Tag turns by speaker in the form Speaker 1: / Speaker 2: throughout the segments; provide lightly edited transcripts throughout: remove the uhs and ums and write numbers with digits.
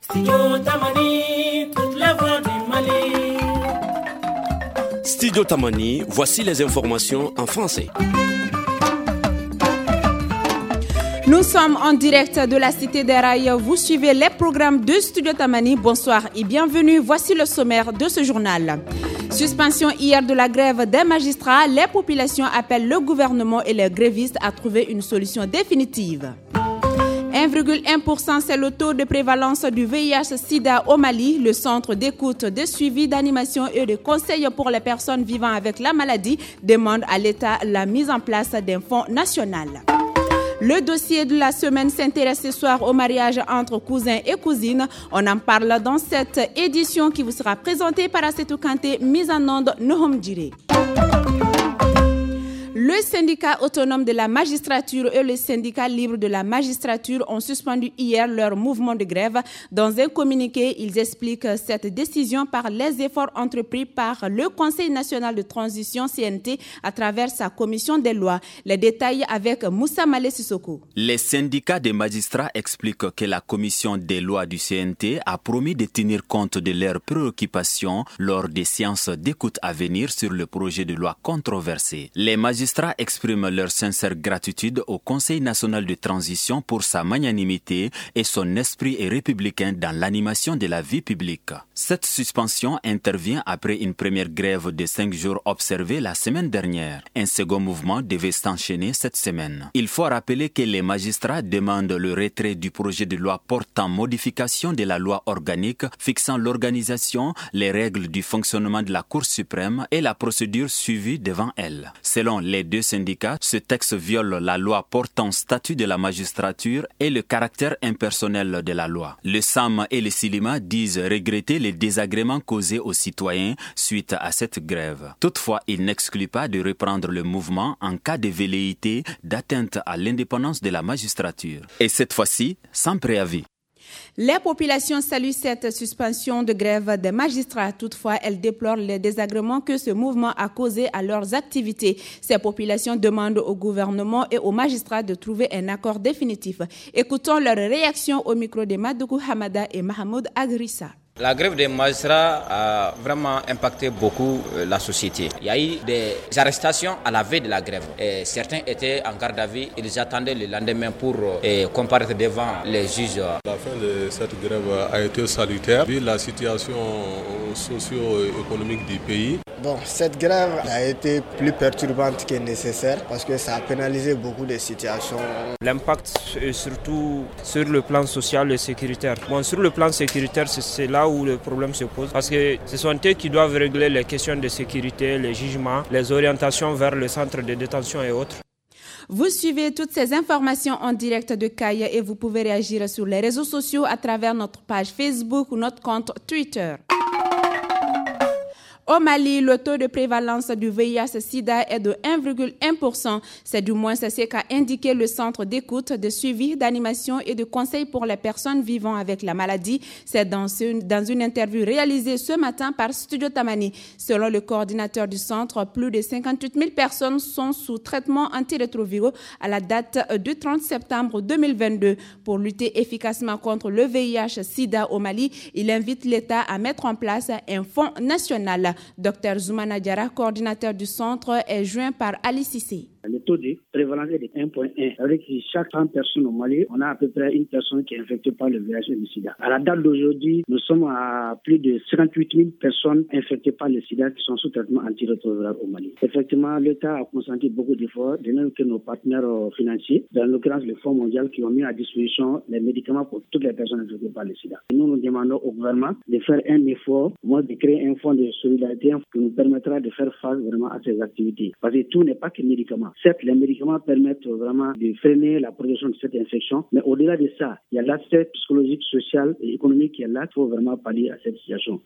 Speaker 1: Studio Tamani, toute la voix du Mali.
Speaker 2: Studio Tamani, voici les informations en français.
Speaker 3: Nous sommes en direct de la Cité des Rails. Vous suivez les programmes de Studio Tamani. Bonsoir et bienvenue. Voici le sommaire de ce journal. Suspension hier de la grève des magistrats. Les populations appellent le gouvernement et les grévistes à trouver une solution définitive. 1,1%, c'est le taux de prévalence du VIH-Sida au Mali. Le centre d'écoute, de suivi, d'animation et de conseil pour les personnes vivant avec la maladie demande à l'État la mise en place d'un fonds national. Le dossier de la semaine s'intéresse ce soir au mariage entre cousins et cousines. On en parle dans cette édition qui vous sera présentée par Assetou Kanté, mise en onde Nohom Djiré. Le syndicat autonome de la magistrature et le syndicat libre de la magistrature ont suspendu hier leur mouvement de grève. Dans un communiqué, ils expliquent cette décision par les efforts entrepris par le Conseil national de transition CNT à travers sa commission des lois. Les détails avec Moussa Malé Sissoko.
Speaker 4: Les syndicats des magistrats expliquent que la commission des lois du CNT a promis de tenir compte de leurs préoccupations lors des séances d'écoute à venir sur le projet de loi controversé. Les magistrats expriment leur sincère gratitude au Conseil national de transition pour sa magnanimité et son esprit républicain dans l'animation de la vie publique. Cette suspension intervient après une première grève de 5 jours observée la semaine dernière. Un second mouvement devait s'enchaîner cette semaine. Il faut rappeler que les magistrats demandent le retrait du projet de loi portant modification de la loi organique fixant l'organisation, les règles du fonctionnement de la Cour suprême et la procédure suivie devant elle. Selon les deux syndicats, ce texte viole la loi portant statut de la magistrature et le caractère impersonnel de la loi. Le SAM et le CILIMA disent regretter les désagréments causés aux citoyens suite à cette grève. Toutefois, ils n'excluent pas de reprendre le mouvement en cas de velléité d'atteinte à l'indépendance de la magistrature. Et cette fois-ci, sans préavis.
Speaker 3: Les populations saluent cette suspension de grève des magistrats. Toutefois, elles déplorent les désagréments que ce mouvement a causés à leurs activités. Ces populations demandent au gouvernement et aux magistrats de trouver un accord définitif. Écoutons leur réaction au micro de Madougou Hamada et Mahmoud Agrissa.
Speaker 5: La grève des magistrats a vraiment impacté beaucoup la société. Il y a eu des arrestations à la veille de la grève. Et certains étaient en garde à vue. Ils attendaient le lendemain pour comparaître devant les juges.
Speaker 6: La fin de cette grève a été salutaire vu la situation socio-économique du pays.
Speaker 7: Bon, cette grève a été plus perturbante que nécessaire parce que ça a pénalisé beaucoup de situations.
Speaker 8: L'impact est surtout sur le plan social et sécuritaire. Bon, sur le plan sécuritaire, c'est là où le problème se pose parce que ce sont eux qui doivent régler les questions de sécurité, les jugements, les orientations vers le centre de détention et autres.
Speaker 3: Vous suivez toutes ces informations en direct de Kaya et vous pouvez réagir sur les réseaux sociaux à travers notre page Facebook ou notre compte Twitter. Au Mali, le taux de prévalence du VIH-Sida est de 1,1%. C'est du moins ce qu'a indiqué le Centre d'écoute, de suivi, d'animation et de conseil pour les personnes vivant avec la maladie. C'est dans une interview réalisée ce matin par Studio Tamani. Selon le coordinateur du centre, plus de 58 000 personnes sont sous traitement antirétroviraux à la date du 30 septembre 2022. Pour lutter efficacement contre le VIH-Sida au Mali, il invite l'État à mettre en place un fonds national. Dr Zoumana Diarra, coordinateur du centre, est joint par Ali Cissé.
Speaker 9: Le taux de prévalence est de 1,1. Avec chaque 100 personnes au Mali, on a à peu près une personne qui est infectée par le VIH-Sida. À la date d'aujourd'hui, nous sommes à plus de 58 000 personnes infectées par le sida qui sont sous traitement antirétroviral au Mali. Effectivement, l'État a consenti beaucoup d'efforts, de même que nos partenaires financiers, dans l'occurrence le Fonds mondial, qui ont mis à disposition les médicaments pour toutes les personnes infectées par le sida. Nous demandons au gouvernement de faire un effort, de créer un fonds de solidarité qui nous permettra de faire face vraiment à ces activités. Parce que tout n'est pas que médicaments. Certes, les médicaments permettent vraiment de freiner la progression de cette infection, mais au-delà de ça, il y a l'aspect psychologique, social et économique qui est là. Il faut vraiment pallier à cette situation.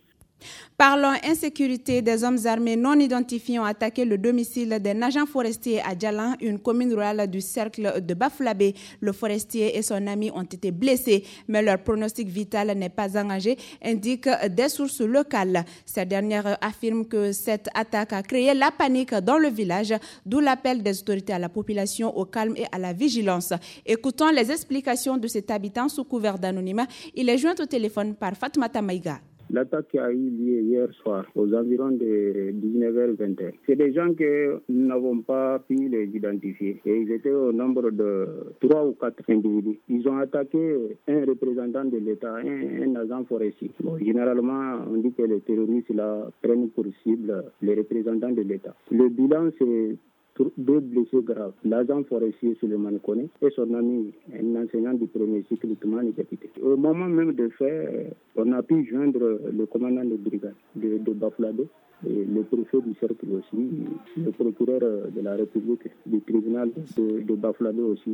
Speaker 3: Parlons insécurité. Des hommes armés non identifiés ont attaqué le domicile d'un agent forestier à Djalan, une commune rurale du cercle de Bafouabé. Le forestier et son ami ont été blessés, mais leur pronostic vital n'est pas engagé, indiquent des sources locales. Ces dernières affirment que cette attaque a créé la panique dans le village, d'où l'appel des autorités à la population au calme et à la vigilance. Écoutons les explications de cet habitant sous couvert d'anonymat. Il est joint au téléphone par Fatoumata Maïga.
Speaker 10: L'attaque a eu lieu hier soir, aux environs de 19h21. C'est des gens que nous n'avons pas pu les identifier. Et ils étaient au nombre de 3 ou 4 individus. Ils ont attaqué un représentant de l'État, un agent forestier. Bon, généralement, on dit que les terroristes là, prennent pour cible les représentants de l'État. Le bilan, c'est 2 blessés graves. L'agent forestier Suleiman Kone et son ami, un enseignant du premier cycle, Toumani Kapité. Au moment même de fait, on a pu joindre le commandant de brigade de Bafouabé et le préfet du cercle aussi, le procureur de la République du tribunal de Bafouabé aussi.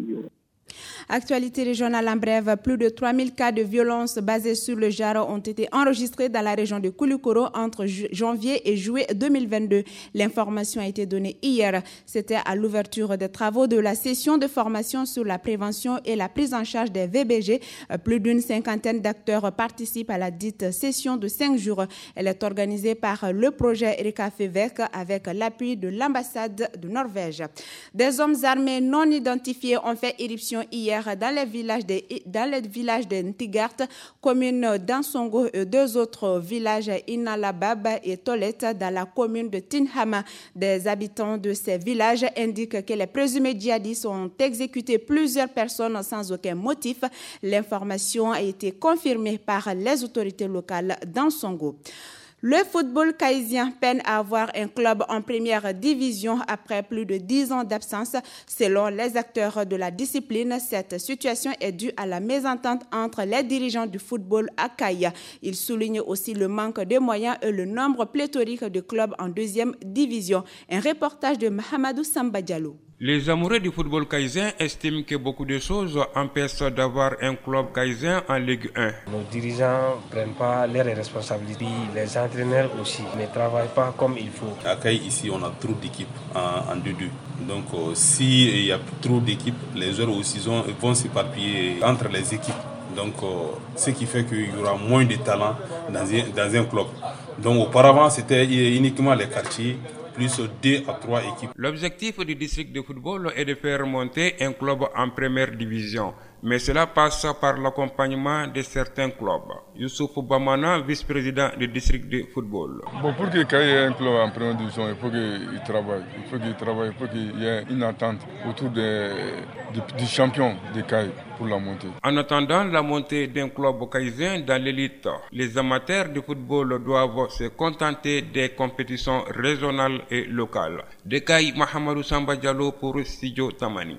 Speaker 3: Actualité régionale en bref, plus de 3000 cas de violence basés sur le genre ont été enregistrés dans la région de Koulikoro entre janvier et juillet 2022. L'information a été donnée hier. C'était à l'ouverture des travaux de la session de formation sur la prévention et la prise en charge des VBG. Plus d'une cinquantaine d'acteurs participent à la dite session de 5 jours. Elle est organisée par le projet Erika Fevek avec l'appui de l'ambassade de Norvège. Des hommes armés non identifiés ont fait éruption hier dans les villages de Ntigart, commune d'Ansongo et 2 autres villages, Inalabab et Tolette, dans la commune de Tinhama. Des habitants de ces villages indiquent que les présumés djihadistes ont exécuté plusieurs personnes sans aucun motif. L'information a été confirmée par les autorités locales d'Ansongo. Le football caïsien peine à avoir un club en première division après plus de 10 ans d'absence. Selon les acteurs de la discipline, cette situation est due à la mésentente entre les dirigeants du football à Caïa. Il souligne aussi le manque de moyens et le nombre pléthorique de clubs en deuxième division. Un reportage de Mahamadou Samba Diallo.
Speaker 11: Les amoureux du football caïsien estiment que beaucoup de choses empêchent d'avoir un club caïsien en Ligue 1.
Speaker 12: Nos dirigeants ne prennent pas leurs responsabilités. Les entraîneurs aussi ne travaillent pas comme il faut.
Speaker 13: À Caï, ici, on a trop d'équipes en 2-2. Donc, s'il y a trop d'équipes, les joueurs aussi vont s'éparpiller entre les équipes. Donc, ce qui fait qu'il y aura moins de talent dans un club. Donc, auparavant, c'était uniquement les quartiers, plus 2 à 3 équipes.
Speaker 11: L'objectif du district de football est de faire monter un club en première division, mais cela passe par l'accompagnement de certains clubs. Youssouf Bamana, vice-président du district de football.
Speaker 14: Bon, pour qu'il y ait un club en première division, il faut qu'il travaille. Il faut qu'il y ait une attente autour du champion de Caï pour la montée.
Speaker 11: En attendant la montée d'un club caïsien dans l'élite, les amateurs de football doivent se contenter des compétitions régionales et locales. De Caï, Mahamadou Samba Diallo pour Studio Tamani.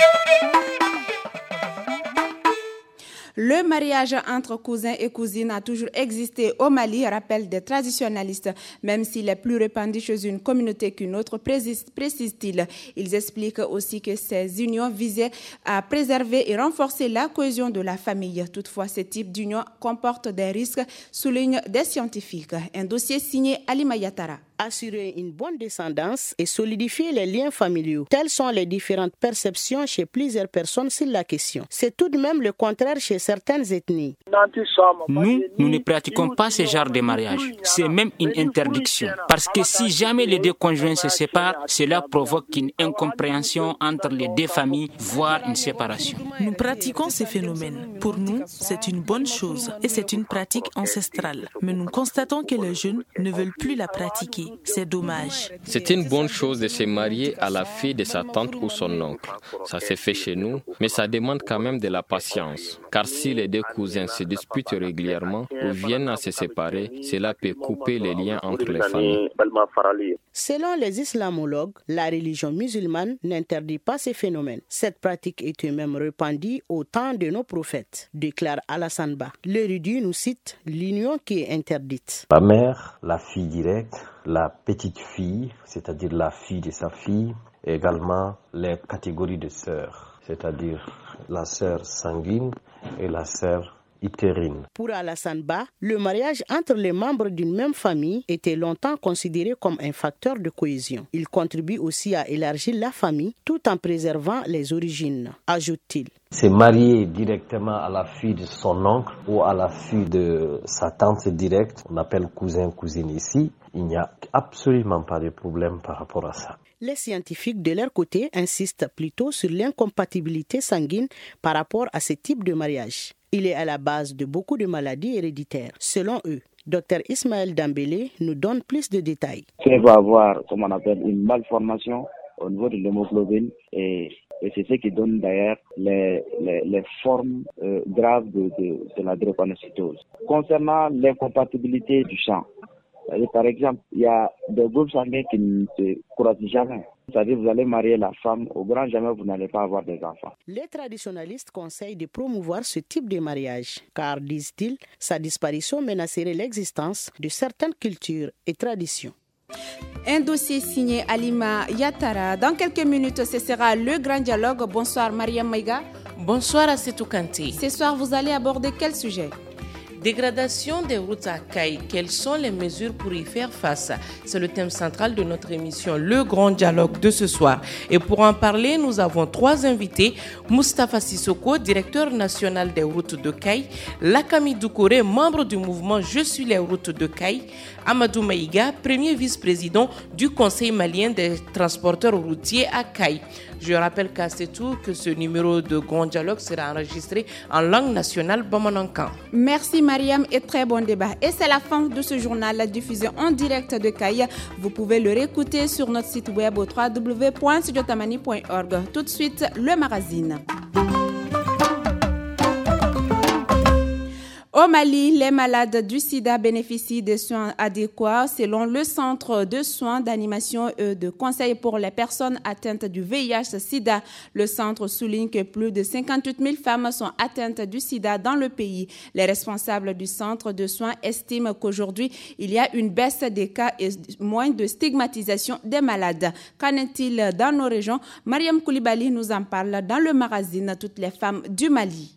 Speaker 3: Le mariage entre cousins et cousines a toujours existé au Mali, rappelle des traditionalistes, même s'il est plus répandu chez une communauté qu'une autre, précise-t-il. Ils expliquent aussi que ces unions visaient à préserver et renforcer la cohésion de la famille. Toutefois, ce type d'union comporte des risques, soulignent des scientifiques. Un dossier signé Ali Mayatara.
Speaker 15: Assurer une bonne descendance et solidifier les liens familiaux. Telles sont les différentes perceptions chez plusieurs personnes sur la question. C'est tout de même le contraire chez certaines ethnies.
Speaker 16: Nous ne pratiquons pas ce genre de mariage. C'est même une interdiction. Parce que si jamais les 2 conjoints se séparent, cela provoque une incompréhension entre les 2 familles, voire une séparation.
Speaker 17: Nous pratiquons ces phénomènes. Pour nous, c'est une bonne chose et c'est une pratique ancestrale. Mais nous constatons que les jeunes ne veulent plus la pratiquer. C'est dommage.
Speaker 18: C'est une bonne chose de se marier à la fille de sa tante ou son oncle. Ça se fait chez nous, mais ça demande quand même de la patience. Car si les 2 cousins se disputent régulièrement ou viennent à se séparer, cela peut couper les liens entre les familles.
Speaker 15: Selon les islamologues, la religion musulmane n'interdit pas ces phénomènes. Cette pratique était même répandue au temps de nos prophètes, déclare Alassane Ba. L'érudit nous cite l'union qui est interdite.
Speaker 19: La mère, la fille directe, la petite fille, c'est-à-dire la fille de sa fille, et également les catégories de sœurs, c'est-à-dire la sœur sanguine et la sœur utérine.
Speaker 15: Pour Alassane Ba, le mariage entre les membres d'une même famille était longtemps considéré comme un facteur de cohésion. Il contribue aussi à élargir la famille tout en préservant les origines, ajoute-t-il.
Speaker 19: Se marier directement à la fille de son oncle ou à la fille de sa tante directe, on appelle cousin-cousine ici, il n'y a absolument pas de problème par rapport à ça.
Speaker 15: Les scientifiques, de leur côté, insistent plutôt sur l'incompatibilité sanguine par rapport à ce type de mariage. Il est à la base de beaucoup de maladies héréditaires, selon eux. Dr Ismaël Dambélé nous donne plus de détails.
Speaker 20: Il va avoir, comme on appelle, une malformation au niveau de l'hémoglobine et c'est ce qui donne d'ailleurs les formes graves de la drépanocytose. Concernant l'incompatibilité du sang, par exemple, il y a des groupes sanguins qui ne se croisent jamais. C'est-à-dire vous allez marier la femme, au grand jamais vous n'allez pas avoir des enfants.
Speaker 15: Les traditionalistes conseillent de promouvoir ce type de mariage, car, disent-ils, sa disparition menacerait l'existence de certaines cultures et traditions.
Speaker 3: Un dossier signé Alima Yatara. Dans quelques minutes, ce sera le grand dialogue. Bonsoir Mariam Maïga.
Speaker 21: Bonsoir à Setou Kanté.
Speaker 3: Ce soir, vous allez aborder quel sujet?
Speaker 21: Dégradation des routes à Kaï, quelles sont les mesures pour y faire face? C'est le thème central de notre émission Le Grand Dialogue de ce soir. Et pour en parler, nous avons 3 invités. Moustapha Sissoko, directeur national des routes de Kaï. Lakami Doukouré, membre du mouvement Je suis les routes de Kaï. Amadou Maïga, premier vice-président du Conseil malien des transporteurs routiers à Kaï. Je rappelle qu'à Setou que ce numéro de Grand Dialogue sera enregistré en langue nationale bamanankan.
Speaker 3: Merci Mariam et très bon débat. Et c'est la fin de ce journal diffusé en direct de Kaï. Vous pouvez le réécouter sur notre site web au www.studiotamani.org. Tout de suite, le magazine. Au Mali, les malades du sida bénéficient de soins adéquats selon le Centre de soins d'animation et de conseil pour les personnes atteintes du VIH-Sida. Le centre souligne que plus de 58 000 femmes sont atteintes du sida dans le pays. Les responsables du centre de soins estiment qu'aujourd'hui, il y a une baisse des cas et moins de stigmatisation des malades. Qu'en est-il dans nos régions? Mariam Koulibaly nous en parle dans le magazine Toutes les femmes du Mali.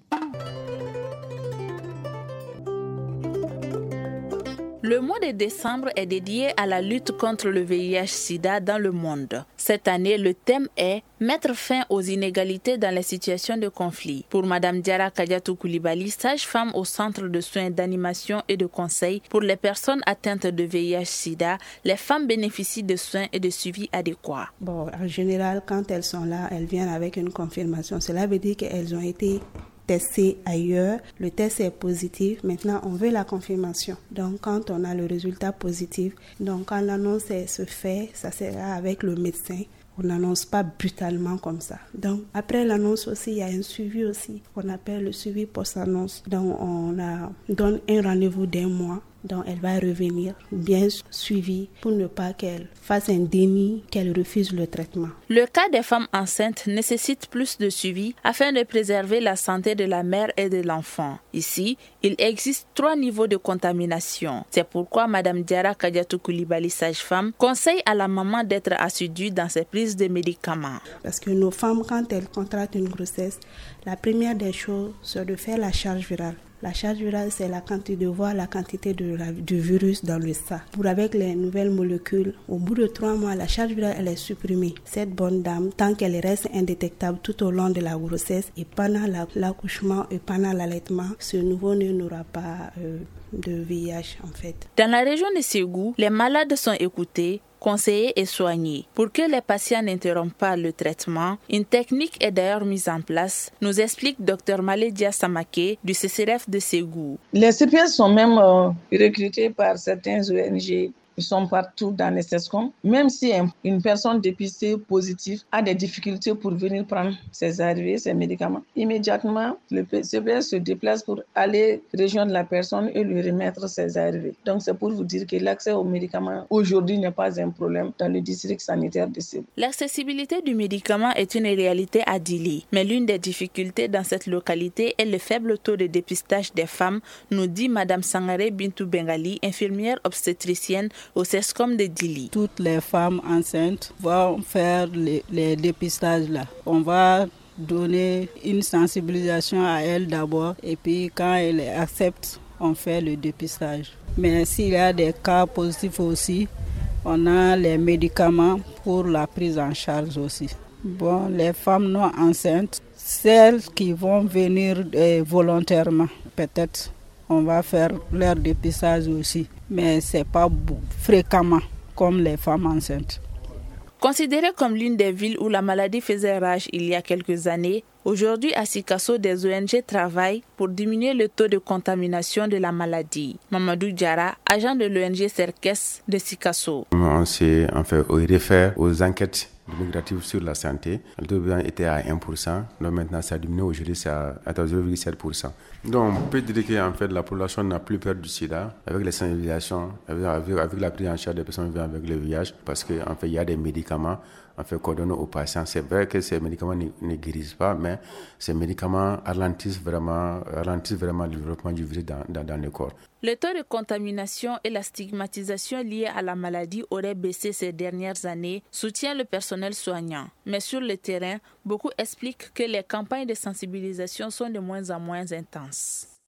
Speaker 22: Le mois de décembre est dédié à la lutte contre le VIH-Sida dans le monde. Cette année, le thème est « Mettre fin aux inégalités dans les situations de conflit ». Pour Mme Diara Kadiatou Koulibaly, sage-femme au Centre de soins d'animation et de conseil pour les personnes atteintes de VIH-Sida, les femmes bénéficient de soins et de suivi adéquats.
Speaker 23: Bon, en général, quand elles sont là, elles viennent avec une confirmation. Cela veut dire qu'elles ont été testées ailleurs, le test est positif, maintenant on veut la confirmation. Donc quand on a le résultat positif, donc quand l'annonce se fait, ça sera avec le médecin. On n'annonce pas brutalement comme ça. Donc après l'annonce aussi, il y a un suivi aussi qu'on appelle le suivi post-annonce. Donc on donne un rendez-vous d'1 mois. Donc elle va revenir bien suivie pour ne pas qu'elle fasse un déni, qu'elle refuse le traitement.
Speaker 22: Le cas des femmes enceintes nécessite plus de suivi afin de préserver la santé de la mère et de l'enfant. Ici, il existe 3 niveaux de contamination. C'est pourquoi Mme Diara Kadiatou Koulibaly, sage-femme, conseille à la maman d'être assidue dans ses prises de médicaments.
Speaker 23: Parce que nos femmes, quand elles contractent une grossesse, la première des choses, c'est de faire la charge virale. La charge virale, c'est la quantité de voir la quantité du virus dans le sang. Pour avec les nouvelles molécules, au bout de 3 mois, la charge virale elle est supprimée. Cette bonne dame, tant qu'elle reste indétectable tout au long de la grossesse et pendant l'accouchement et pendant l'allaitement, ce nouveau-né n'aura pas de VIH en fait.
Speaker 22: Dans la région de Ségou, les malades sont écoutés, conseillés et soignés. Pour que les patients n'interrompent pas le traitement, une technique est d'ailleurs mise en place, nous explique Dr Malédia Samake du CCRF de Ségou.
Speaker 24: Les CPS sont même recrutés par certains ONG. Ils sont partout dans les SESCOM. Même si une personne dépistée positive a des difficultés pour venir prendre ses arrivées, ses médicaments, immédiatement, le CPS se déplace pour aller rejoindre la personne et lui remettre ses arrivées. Donc, c'est pour vous dire que l'accès aux médicaments aujourd'hui n'est pas un problème dans le district sanitaire de Ségou.
Speaker 22: L'accessibilité du médicament est une réalité à Dili. Mais l'une des difficultés dans cette localité est le faible taux de dépistage des femmes, nous dit Mme Sangare Bintou Bengali, infirmière obstétricienne au CESCOM de Dili.
Speaker 25: Toutes les femmes enceintes vont faire les dépistages là. On va
Speaker 1: donner une sensibilisation à elle d'abord et puis quand elle accepte, on fait le dépistage. Mais s'il y a des cas positifs aussi, on a les médicaments pour la prise en charge aussi. Bon, les femmes non enceintes, celles qui vont venir volontairement, peut-être on va faire leur dépistage aussi, mais ce n'est pas fréquemment comme les femmes enceintes.
Speaker 22: Considérée comme l'une des villes où la maladie faisait rage il y a quelques années, aujourd'hui à Sikasso, des ONG travaillent pour diminuer le taux de contamination de la maladie. Mamadou Diara, agent de l'ONG Serkes de Sikasso.
Speaker 2: On réfère aux enquêtes migratives sur la santé. Le taux était à 1%, donc maintenant ça a diminué, aujourd'hui c'est à 0,7%. Donc on peut dire qu'en fait la population n'a plus peur du sida avec les sensibilisations, avec la prise en charge des personnes vivant avec le VIH, parce qu'en fait il y a des médicaments qu'on donne aux patients. C'est vrai que ces médicaments ne guérissent pas, mais ces médicaments ralentissent vraiment le développement du virus dans le corps.
Speaker 22: Le taux de contamination et la stigmatisation liée à la maladie auraient baissé ces dernières années, soutient le personnel soignant. Mais sur le terrain, beaucoup expliquent que les campagnes de sensibilisation sont de moins en moins intenses.